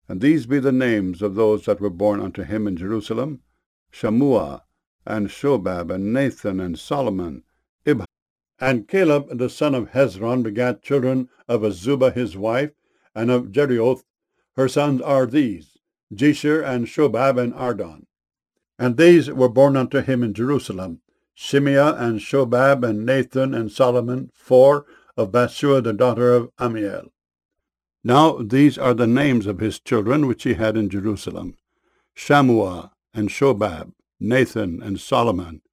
And these be the names of those that were born unto him in Jerusalem: Shammua, and Shobab, and Nathan, and Solomon, Ibhar. And Caleb the son of Hezron begat children of Azubah his wife, and of Jerioth. Her sons are these, Jesher, and Shobab, and Ardon. And these were born unto him in Jerusalem: Shimeah, and Shobab, and Nathan, and Solomon, 4, of Bathshua the daughter of Ammiel. Now these are the names of his children which he had in Jerusalem: Shammua, and Shobab, Nathan, and Solomon,